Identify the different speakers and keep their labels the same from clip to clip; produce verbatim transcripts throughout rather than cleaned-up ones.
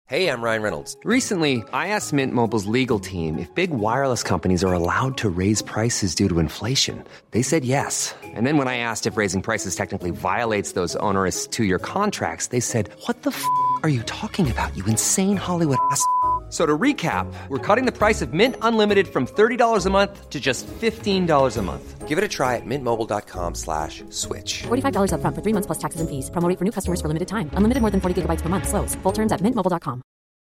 Speaker 1: Hey, I'm Ryan Reynolds.
Speaker 2: Recently, I asked Mint Mobile's legal team if big wireless companies are allowed to raise prices due to inflation. They said yes. And then when I asked if raising prices technically violates those onerous two-year contracts, they said, what the f*** are you talking about, you insane Hollywood ass f- So to recap, we're cutting the price of Mint Unlimited from thirty dollars a month to just fifteen dollars a month.
Speaker 1: Give it a try at mintmobile.com slash switch.
Speaker 3: forty-five dollars up front for three months plus taxes and fees. Promo rate for new customers for limited time. Unlimited more than forty gigabytes per month. Slows full terms at mint mobile dot com.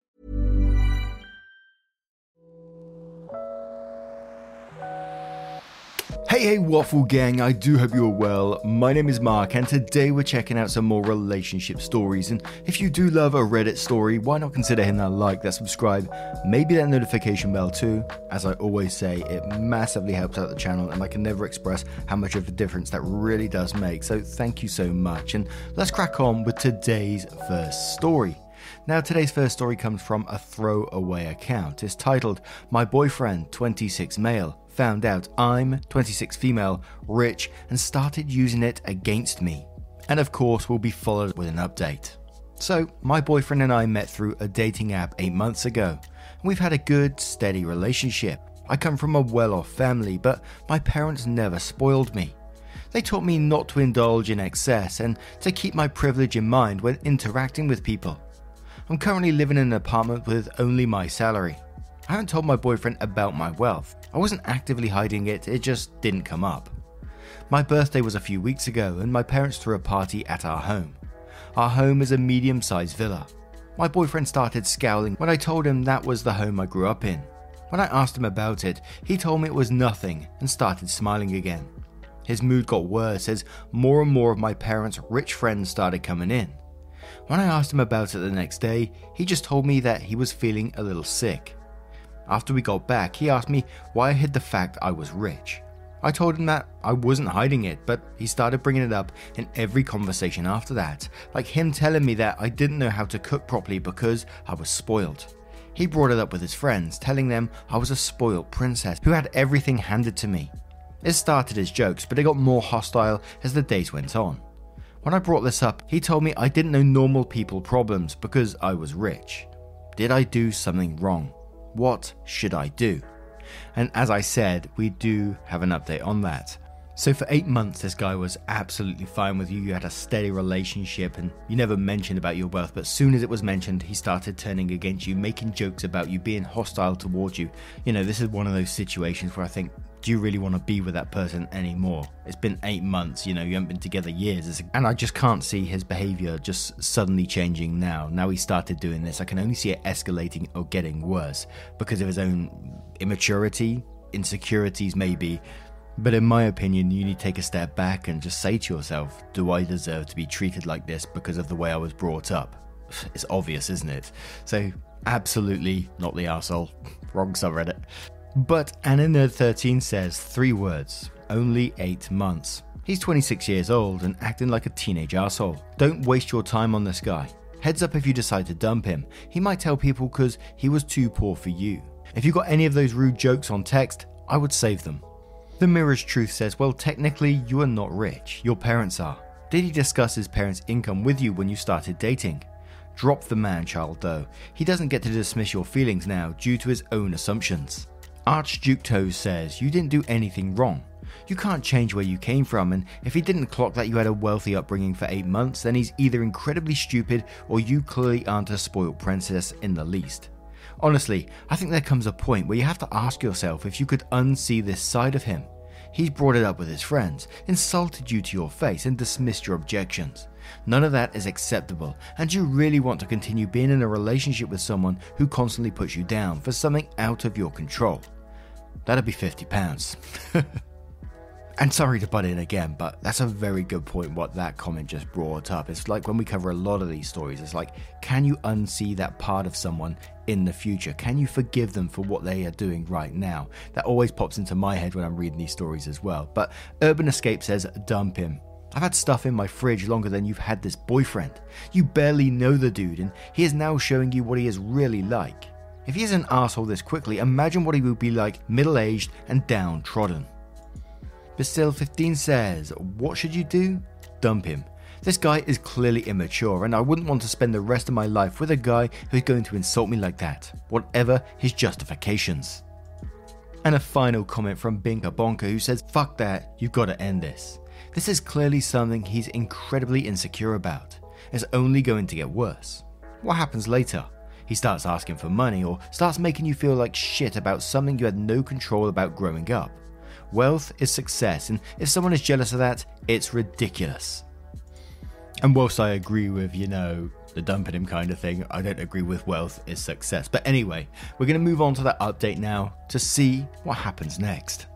Speaker 4: Hey, hey, Waffle Gang, I do hope you're well. My name is Mark, and today we're checking out some more relationship stories. And if you do love a Reddit story, why not consider hitting that like, that subscribe, maybe that notification bell too? As I always say, it massively helps out the channel, and I can never express how much of a difference that really does make. So thank you so much, and let's crack on with today's first story. Now, today's first story comes from a throwaway account. It's titled, My Boyfriend, twenty-six Male, Found Out I'm twenty-six Female, Rich, and Started Using It Against Me. And of course, will be followed with an update. So, my boyfriend and I met through a dating app eight months ago. We've had a good, steady relationship. I come from a well-off family, but my parents never spoiled me. They taught me not to indulge in excess and to keep my privilege in mind when interacting with people. I'm currently living in an apartment with only my salary. I haven't told my boyfriend about my wealth. I wasn't actively hiding it, it just didn't come up. My birthday was a few weeks ago and my parents threw a party at our home. Our home is a medium-sized villa. My boyfriend started scowling when I told him that was the home I grew up in. When I asked him about it, he told me it was nothing and started smiling again. His mood got worse as more and more of my parents' rich friends started coming in. When I asked him about it the next day, he just told me that he was feeling a little sick. After we got back, he asked me why I hid the fact I was rich. I told him that I wasn't hiding it, but he started bringing it up in every conversation after that, like him telling me that I didn't know how to cook properly because I was spoiled. He brought it up with his friends, telling them I was a spoiled princess who had everything handed to me. It started as jokes, but it got more hostile as the days went on. When I brought this up, he told me I didn't know normal people problems because I was rich. Did I do something wrong? What should I do? And as I said, we do have an update on that. So for eight months, this guy was absolutely fine with you. You had a steady relationship and you never mentioned about your wealth. But as soon as it was mentioned, he started turning against you, making jokes about you, being hostile towards you. You know, this is one of those situations where I think, do you really want to be with that person anymore? It's been eight months, you know, you haven't been together years. And I just can't see his behavior just suddenly changing now. Now he started doing this. I can only see it escalating or getting worse because of his own immaturity, insecurities maybe. But in my opinion, you need to take a step back and just say to yourself, do I deserve to be treated like this because of the way I was brought up? It's obvious, isn't it? So absolutely not the arsehole. Wrong subreddit. But Anna thirteen says three words, only eight months. He's twenty-six years old and acting like a teenage arsehole. Don't waste your time on this guy. Heads up if you decide to dump him. He might tell people because he was too poor for you. If you got any of those rude jokes on text, I would save them. The Mirror's Truth says, well, technically you are not rich. Your parents are. Did he discuss his parents' income with you when you started dating? Drop the man-child though. He doesn't get to dismiss your feelings now due to his own assumptions. Archduke Toes says, you didn't do anything wrong. You can't change where you came from, and if he didn't clock that you had a wealthy upbringing for eight months, then he's either incredibly stupid or you clearly aren't a spoiled princess in the least. Honestly, I think there comes a point where you have to ask yourself if you could unsee this side of him. He's brought it up with his friends, insulted you to your face, and dismissed your objections. None of that is acceptable, and you really want to continue being in a relationship with someone who constantly puts you down for something out of your control. That'd be fifty pounds. And sorry to butt in again, but that's a very good point what that comment just brought up. It's like when we cover a lot of these stories, it's like, can you unsee that part of someone in the future? Can you forgive them for what they are doing right now? That always pops into my head when I'm reading these stories as well. But Urban Escape says, dump him. I've had stuff in my fridge longer than you've had this boyfriend. You barely know the dude, and he is now showing you what he is really like. If he is an asshole this quickly, imagine what he would be like middle-aged and downtrodden. Basil fifteen says, what should you do? Dump him. This guy is clearly immature, and I wouldn't want to spend the rest of my life with a guy who's going to insult me like that, whatever his justifications. And a final comment from Binka Bonka, who says, "Fuck that, you've got to end this. This is clearly something he's incredibly insecure about. It's only going to get worse. What happens later? He starts asking for money or starts making you feel like shit about something you had no control about growing up. Wealth is success, and if someone is jealous of that, it's ridiculous." And whilst I agree with, you know, the dumping him kind of thing, I don't agree with wealth is success. But anyway, we're going to move on to that update now to see what happens next.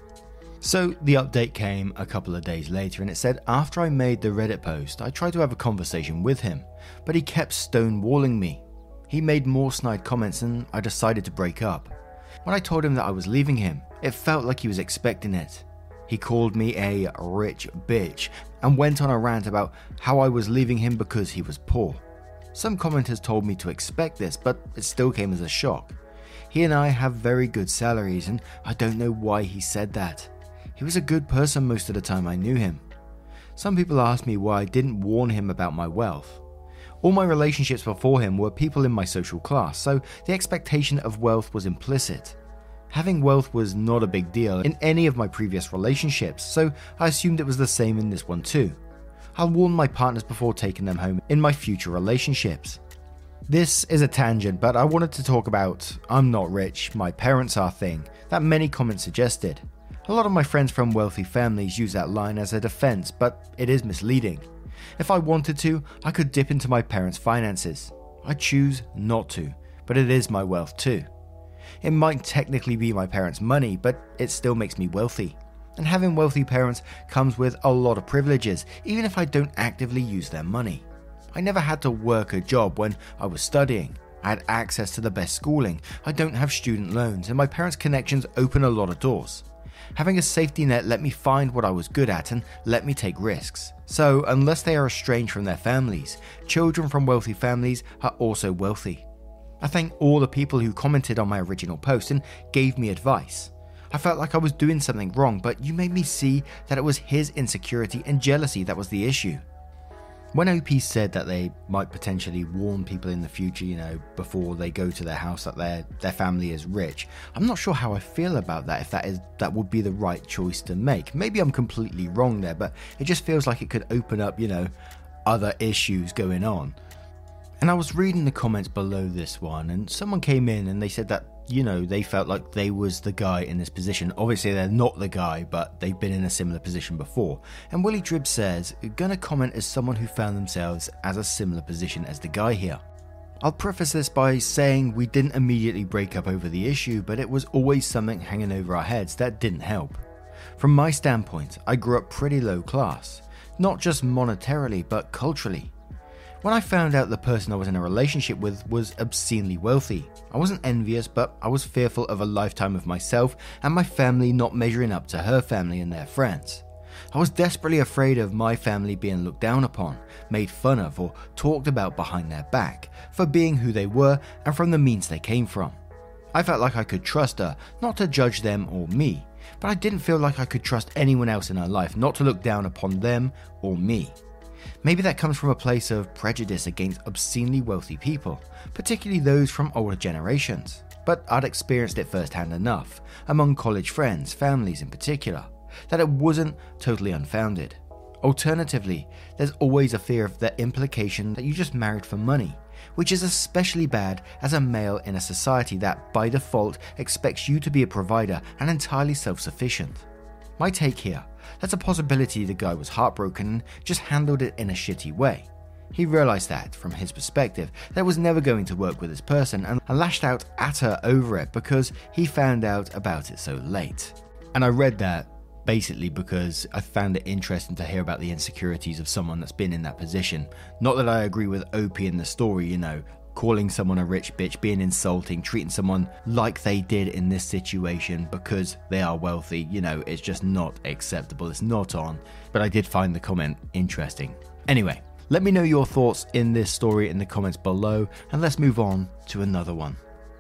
Speaker 4: So the update came a couple of days later, and it said, "After I made the Reddit post, I tried to have a conversation with him, but he kept stonewalling me. He made more snide comments, and I decided to break up. When I told him that I was leaving him, it felt like he was expecting it. He called me a rich bitch and went on a rant about how I was leaving him because he was poor. Some commenters told me to expect this, but it still came as a shock. He and I have very good salaries, and I don't know why he said that. He was a good person most of the time I knew him. Some people asked me why I didn't warn him about my wealth. All my relationships before him were people in my social class, so the expectation of wealth was implicit. Having wealth was not a big deal in any of my previous relationships, so I assumed it was the same in this one too. I'll warn my partners before taking them home in my future relationships. This is a tangent, but I wanted to talk about I'm not rich, my parents are thing that many comments suggested. A lot of my friends from wealthy families use that line as a defense, but it is misleading. If I wanted to, I could dip into my parents' finances. I choose not to, but it is my wealth too. It might technically be my parents' money, but it still makes me wealthy. And having wealthy parents comes with a lot of privileges, even if I don't actively use their money. I never had to work a job when I was studying. I had access to the best schooling. I don't have student loans, and my parents' connections open a lot of doors. Having a safety net let me find what I was good at and let me take risks. So, unless they are estranged from their families, children from wealthy families are also wealthy. I thank all the people who commented on my original post and gave me advice. I felt like I was doing something wrong, but you made me see that it was his insecurity and jealousy that was the issue. When O P said that they might potentially warn people in the future, you know, before they go to their house that their their family is rich, I'm not sure how I feel about that, if that is that would be the right choice to make. Maybe I'm completely wrong there, but it just feels like it could open up, you know, other issues going on. And I was reading the comments below this one, and someone came in and they said that, you know, they felt like they was the guy in this position. Obviously, they're not the guy, but they've been in a similar position before. And Willie Drib says, "Gonna comment as someone who found themselves as a similar position as the guy here. I'll preface this by saying we didn't immediately break up over the issue, but it was always something hanging over our heads that didn't help. From my standpoint, I grew up pretty low class, not just monetarily, but culturally. When I found out the person I was in a relationship with was obscenely wealthy, I wasn't envious, but I was fearful of a lifetime of myself and my family not measuring up to her family and their friends. I was desperately afraid of my family being looked down upon, made fun of, or talked about behind their back for being who they were and from the means they came from. I felt like I could trust her, not to judge them or me, but I didn't feel like I could trust anyone else in her life, not to look down upon them or me. Maybe that comes from a place of prejudice against obscenely wealthy people, particularly those from older generations. But I'd experienced it firsthand enough, among college friends, families in particular, that it wasn't totally unfounded. Alternatively, there's always a fear of the implication that you just married for money, which is especially bad as a male in a society that, by default, expects you to be a provider and entirely self-sufficient. My take here, that's a possibility the guy was heartbroken and just handled it in a shitty way. He realized that, from his perspective, that was never going to work with this person and lashed out at her over it because he found out about it so late. And I read that basically because I found it interesting to hear about the insecurities of someone that's been in that position. Not that I agree with O P in the story, you know, calling someone a rich bitch, being insulting, treating someone like they did in this situation because they are wealthy, you know, it's just not acceptable, it's not on. But I did find the comment interesting. Anyway, let me know your thoughts in this story in the comments below, and let's move on to another one.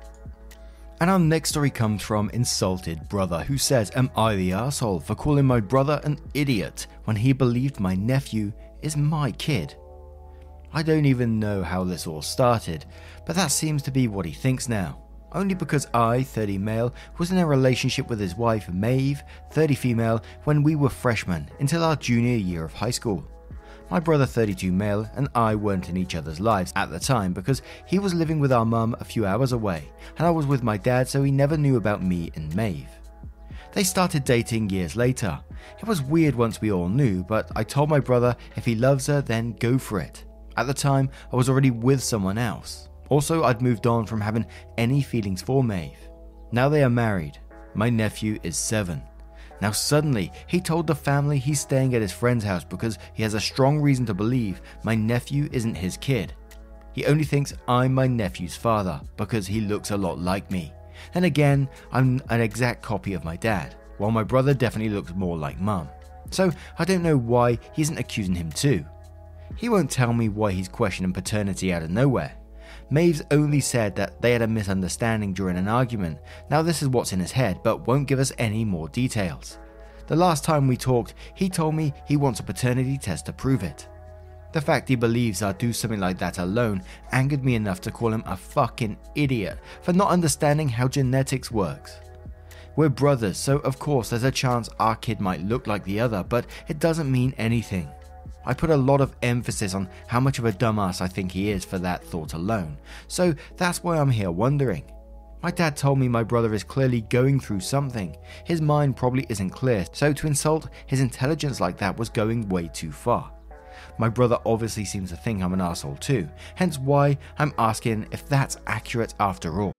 Speaker 4: And our next story comes from Insulted Brother, who says, "Am I the asshole for calling my brother an idiot when he believed my nephew is my kid. I don't even know how this all started, but that seems to be what he thinks now. Only because I, thirty male, was in a relationship with his wife Maeve, thirty female, when we were freshmen until our junior year of high school. My brother, thirty-two male, and I weren't in each other's lives at the time because he was living with our mum a few hours away, and I was with my dad, so he never knew about me and Maeve. They started dating years later. It was weird once we all knew, but I told my brother if he loves her, then go for it. At the time, I was already with someone else. Also, I'd moved on from having any feelings for Maeve. Now they are married. My nephew is seven. Now suddenly, he told the family he's staying at his friend's house because he has a strong reason to believe my nephew isn't his kid. He only thinks I'm my nephew's father because he looks a lot like me. Then again, I'm an exact copy of my dad, while my brother definitely looks more like mum. So I don't know why he isn't accusing him too. He won't tell me why he's questioning paternity out of nowhere. Maeve's only said that they had a misunderstanding during an argument. Now this is what's in his head, but won't give us any more details. The last time we talked, he told me he wants a paternity test to prove it. The fact he believes I'd do something like that alone angered me enough to call him a fucking idiot for not understanding how genetics works. We're brothers, so of course there's a chance our kid might look like the other, but it doesn't mean anything. I put a lot of emphasis on how much of a dumbass I think he is for that thought alone, so that's why I'm here wondering. My dad told me my brother is clearly going through something. His mind probably isn't clear, so to insult his intelligence like that was going way too far. My brother obviously seems to think I'm an asshole too, hence why I'm asking if that's accurate after all.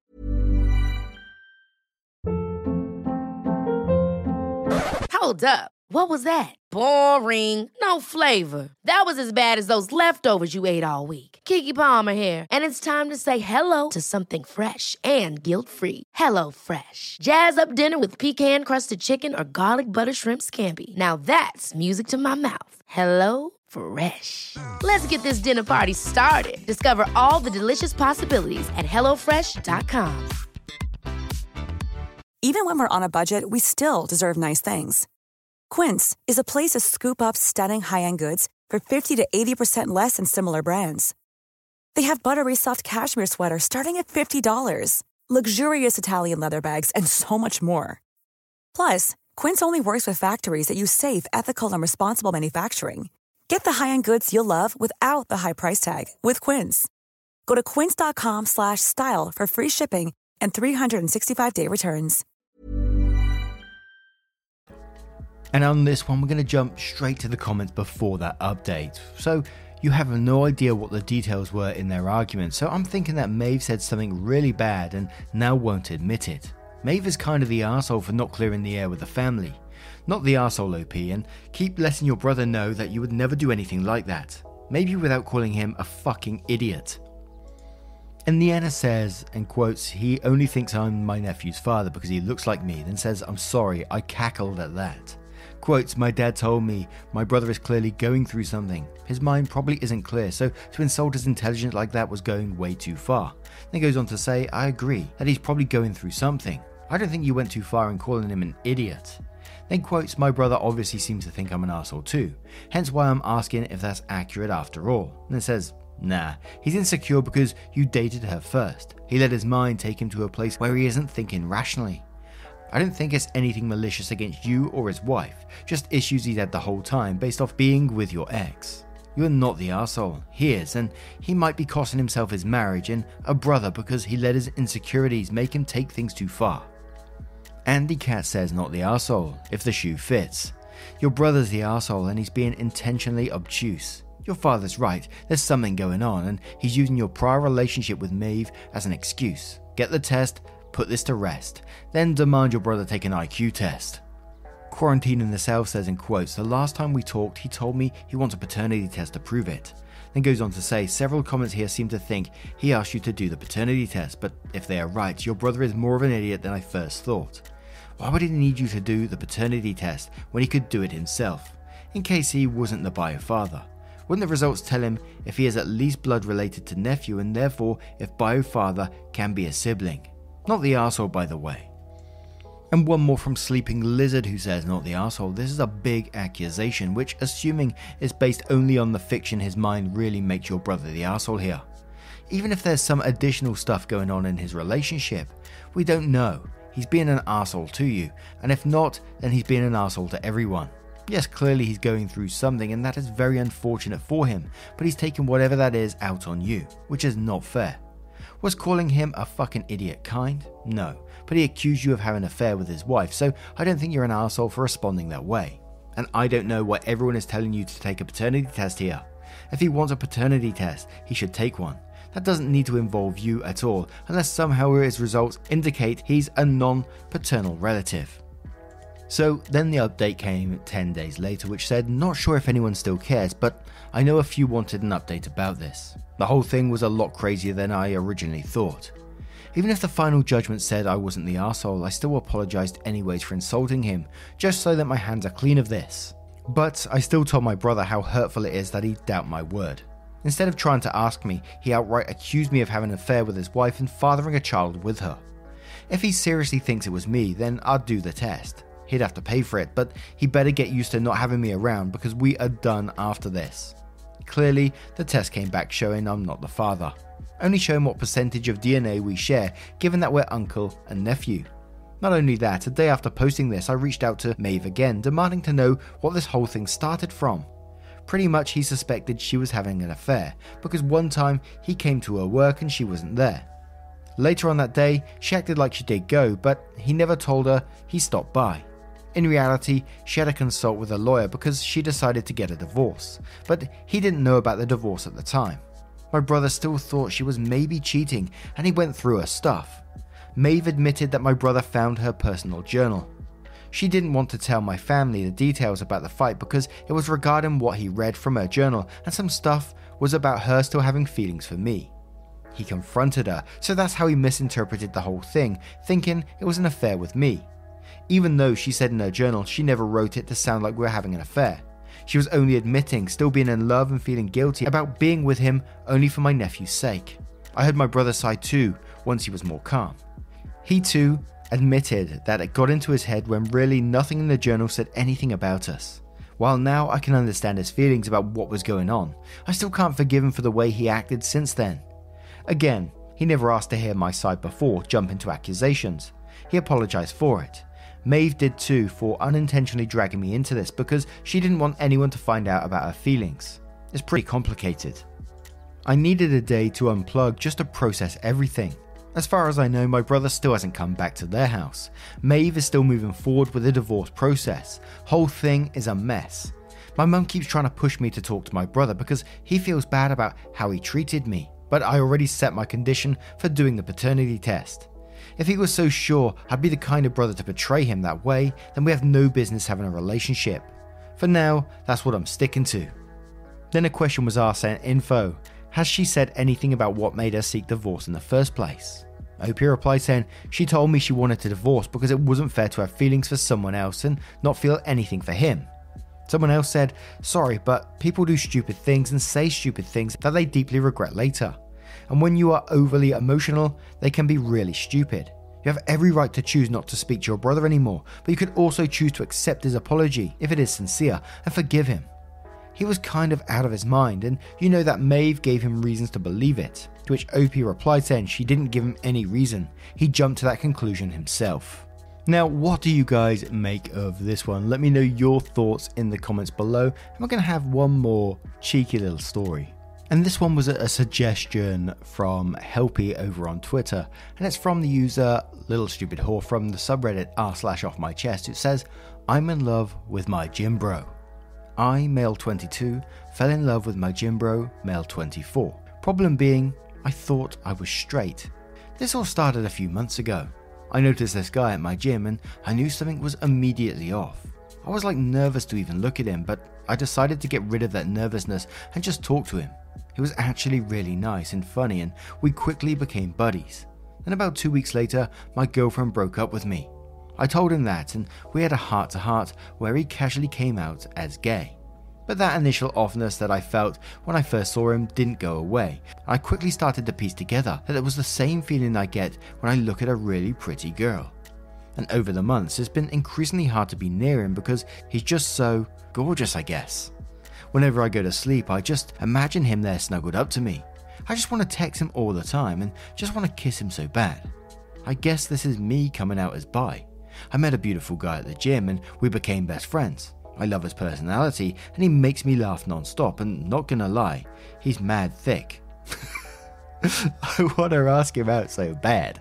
Speaker 5: Hold up. What was that? Boring. No flavor. That was as bad as those leftovers you ate all week. Keke Palmer here, and it's time to say hello to something fresh and guilt-free. Hello Fresh. Jazz up dinner with pecan-crusted chicken or garlic butter shrimp scampi. Now that's music to my mouth. Hello Fresh. Let's get this dinner party started. Discover all the delicious possibilities at hello fresh dot com.
Speaker 6: Even when we're on a budget, we still deserve nice things. Quince is a place to scoop up stunning high-end goods for fifty to eighty percent less than similar brands. They have buttery soft cashmere sweaters starting at fifty dollars, luxurious Italian leather bags, and so much more. Plus, Quince only works with factories that use safe, ethical, and responsible manufacturing. Get the high-end goods you'll love without the high price tag with Quince. Go to quince.com slash style for free shipping and three sixty-five day returns.
Speaker 4: And on this one, we're going to jump straight to the comments before that update. So you have no idea what the details were in their argument, so I'm thinking that Maeve said something really bad and now won't admit it. Maeve is kind of the arsehole for not clearing the air with the family. Not the arsehole, O P, and keep letting your brother know that you would never do anything like that. Maybe without calling him a fucking idiot. And Niana says, and quotes, he only thinks I'm my nephew's father because he looks like me, then says, I'm sorry, I cackled at that. Quotes, my dad told me my brother is clearly going through something. His mind probably isn't clear, so to insult his intelligence like that was going way too far. Then goes on to say, I agree that he's probably going through something. I don't think you went too far in calling him an idiot. Then quotes, my brother obviously seems to think I'm an asshole too, hence why I'm asking if that's accurate after all. And then says, nah, he's insecure because you dated her first. He let his mind take him to a place where he isn't thinking rationally. I don't think it's anything malicious against you or his wife, just issues he's had the whole time based off being with your ex. You're not the arsehole, he is, and he might be costing himself his marriage and a brother because he let his insecurities make him take things too far. Andy Cat says not the arsehole, if the shoe fits. Your brother's the arsehole and he's being intentionally obtuse. Your father's right, there's something going on and he's using your prior relationship with Maeve as an excuse. Get the test, put this to rest, then demand your brother take an I Q test. Quarantine in the South says in quotes, the last time we talked he told me he wants a paternity test to prove it. Then goes on to say, several comments here seem to think he asked you to do the paternity test, but if they are right, your brother is more of an idiot than I first thought. Why would he need you to do the paternity test when he could do it himself, in case he wasn't the bio father? Wouldn't the results tell him if he is at least blood related to nephew and therefore if bio father can be a sibling? Not the arsehole, by the way. And one more from Sleeping Lizard, who says, not the arsehole, this is a big accusation, which, assuming is based only on the fiction his mind, really makes your brother the arsehole here. Even if there's some additional stuff going on in his relationship, we don't know. He's being an arsehole to you, and if not, then he's being an arsehole to everyone. Yes, clearly he's going through something, and that is very unfortunate for him, but he's taking whatever that is out on you, which is not fair. Was calling him a fucking idiot kind? No, but he accused you of having an affair with his wife, so I don't think you're an arsehole for responding that way. And I don't know why everyone is telling you to take a paternity test here. If he wants a paternity test, he should take one. That doesn't need to involve you at all, unless somehow his results indicate he's a non-paternal relative. So then the update came ten days later, which said, not sure if anyone still cares, but I know a few wanted an update about this. The whole thing was a lot crazier than I originally thought. Even if the final judgment said I wasn't the arsehole, I still apologised anyways for insulting him, just so that my hands are clean of this. But I still told my brother how hurtful it is that he doubt my word. Instead of trying to ask me, he outright accused me of having an affair with his wife and fathering a child with her. If he seriously thinks it was me, then I'd do the test. He'd have to pay for it, but he better get used to not having me around because we are done after this. Clearly, the test came back showing I'm not the father, only showing what percentage of D N A we share, given that we're uncle and nephew. Not only that, a day after posting this, I reached out to Maeve again, demanding to know what this whole thing started from. Pretty much he suspected she was having an affair, because one time he came to her work and she wasn't there. Later on that day, she acted like she did go, but he never told her he stopped by. In reality, she had to consult with a lawyer because she decided to get a divorce, but he didn't know about the divorce at the time. My brother still thought she was maybe cheating, and he went through her stuff. Maeve admitted that my brother found her personal journal. She didn't want to tell my family the details about the fight because it was regarding what he read from her journal, and some stuff was about her still having feelings for me. He confronted her, so that's how he misinterpreted the whole thing, thinking it was an affair with me. Even though she said in her journal she never wrote it to sound like we were having an affair. She was only admitting still being in love and feeling guilty about being with him only for my nephew's sake. I heard my brother's side too, once he was more calm. He too admitted that it got into his head when really nothing in the journal said anything about us. While now I can understand his feelings about what was going on, I still can't forgive him for the way he acted since then. Again, he never asked to hear my side before jumping to accusations. He apologised for it. Maeve did too for unintentionally dragging me into this because she didn't want anyone to find out about her feelings. It's pretty complicated. I needed a day to unplug just to process everything. As far as I know, my brother still hasn't come back to their house. Maeve is still moving forward with the divorce process. Whole thing is a mess. My mum keeps trying to push me to talk to my brother because he feels bad about how he treated me, but I already set my condition for doing the paternity test. If he was so sure I'd be the kind of brother to betray him that way, then we have no business having a relationship. For now, that's what I'm sticking to. Then a question was asked in info. Has she said anything about what made her seek divorce in the first place? O P replied saying she told me she wanted to divorce because it wasn't fair to have feelings for someone else and not feel anything for him. Someone else said, sorry, but people do stupid things and say stupid things that they deeply regret later. And when you are overly emotional, they can be really stupid. You have every right to choose not to speak to your brother anymore, but you could also choose to accept his apology if it is sincere and forgive him. He was kind of out of his mind, and you know that Maeve gave him reasons to believe it, to which O P replied saying she didn't give him any reason. He jumped to that conclusion himself. Now, what do you guys make of this one? Let me know your thoughts in the comments below, and we're going to have one more cheeky little story. And this one was a suggestion from Helpy over on Twitter, and it's from the user Little Stupid Whore from the subreddit r slash off my chest. It says, I'm in love with my gym bro. I, male twenty-two, fell in love with my gym bro, male twenty-four. Problem being, I thought I was straight. This all started a few months ago. I noticed this guy at my gym and I knew something was immediately off. I was like nervous to even look at him, but I decided to get rid of that nervousness and just talk to him. He was actually really nice and funny, and we quickly became buddies. Then about two weeks later, my girlfriend broke up with me. I told him that, and we had a heart-to-heart where he casually came out as gay. But that initial offness that I felt when I first saw him didn't go away. I quickly started to piece together that it was the same feeling I get when I look at a really pretty girl. And over the months, it's been increasingly hard to be near him because he's just so gorgeous, I guess. Whenever I go to sleep, I just imagine him there snuggled up to me. I just want to text him all the time and just want to kiss him so bad. I guess this is me coming out as bi. I met a beautiful guy at the gym and we became best friends. I love his personality and he makes me laugh non-stop, and not gonna lie, he's mad thick. I want to ask him out so bad.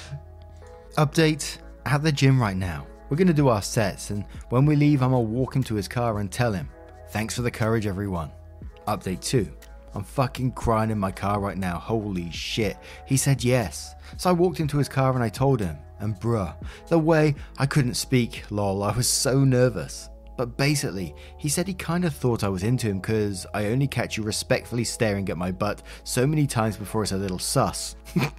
Speaker 4: Update, at the gym right now. We're gonna do our sets, and when we leave I'm gonna walk him to his car and tell him, thanks for the courage everyone. Update two, I'm fucking crying in my car right now, holy shit. He said yes. So I walked into his car and I told him, and bruh, the way I couldn't speak, lol, I was so nervous. But basically, he said he kind of thought I was into him because I only catch you respectfully staring at my butt so many times before it's a little sus.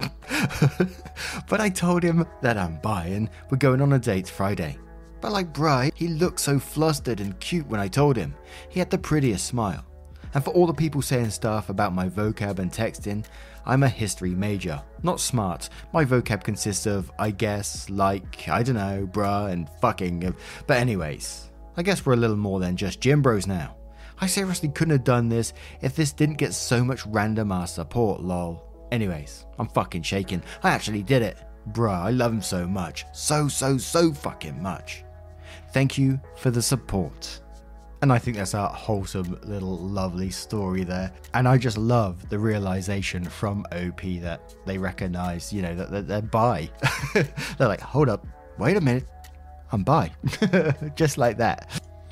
Speaker 4: But I told him that I'm bi and we're going on a date Friday. But like bruh, he looked so flustered and cute when I told him. He had the prettiest smile. And for all the people saying stuff about my vocab and texting, I'm a history major, not smart. My vocab consists of I guess, like, I don't know, bruh, and fucking. But anyways, I guess we're a little more than just gym bros now. I seriously couldn't have done this if this didn't get so much random ass support, lol. Anyways, I'm fucking shaking. I actually did it. Bruh, I love him so much. So, so, so fucking much. Thank you for the support. And I think that's a wholesome little lovely story there. And I just love the realization from O P that they recognize, you know, that they're bi. They're like, hold up, wait a minute, I'm bi. Just like that.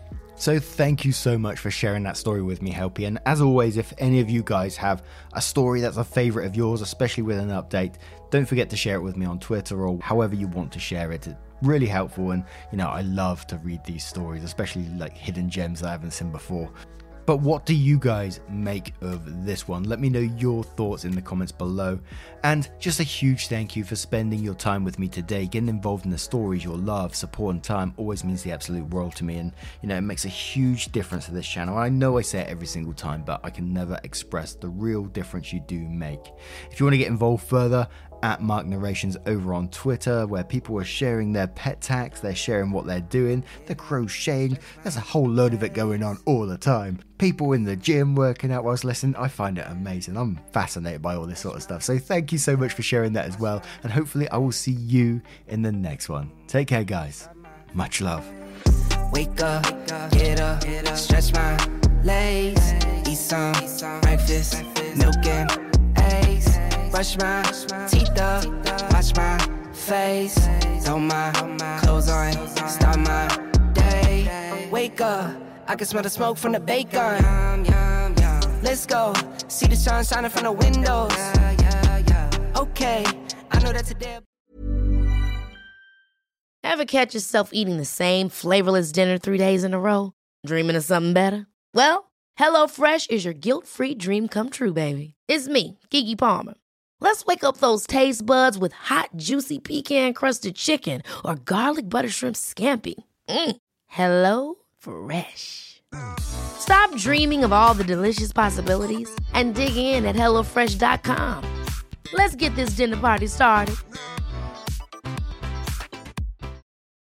Speaker 4: So thank you so much for sharing that story with me, Helpy. And as always, if any of you guys have a story that's a favorite of yours, especially with an update, don't forget to share it with me on Twitter or however you want to share it. It's really helpful, and you know, I love to read these stories, especially like hidden gems that I haven't seen before. But what do you guys make of this one? Let me know your thoughts in the comments below. And just a huge thank you for spending your time with me today. Getting involved in the stories, your love, support and time always means the absolute world to me. And you know, it makes a huge difference to this channel. I know I say it every single time, but I can never express the real difference you do make. If you want to get involved further, at Mark Narrations over on Twitter, where people are sharing their pet tags, they're sharing what they're doing, they're crocheting, there's a whole load of it going on all the time. People in the gym working out whilst listening, I find it amazing. I'm fascinated by all this sort of stuff. So thank you so much for sharing that as well, and hopefully I will see you in the next one. Take care guys, much love.
Speaker 7: Wake up, get up, stretch my legs, eat some breakfast, milk and eggs. Brush my teeth up, wash my face, throw my clothes on, start my day. Wake up, I can smell the smoke from the bacon. Let's go, see the sun shining from the windows. Okay, I know that today.
Speaker 5: Ever catch yourself eating the same flavorless dinner three days in a row? Dreaming of something better? Well, HelloFresh is your guilt-free dream come true, baby. It's me, Keke Palmer. Let's wake up those taste buds with hot, juicy pecan-crusted chicken or garlic butter shrimp scampi. Mm. Hello Fresh. Stop dreaming of all the delicious possibilities and dig in at hello fresh dot com. Let's get this dinner party started.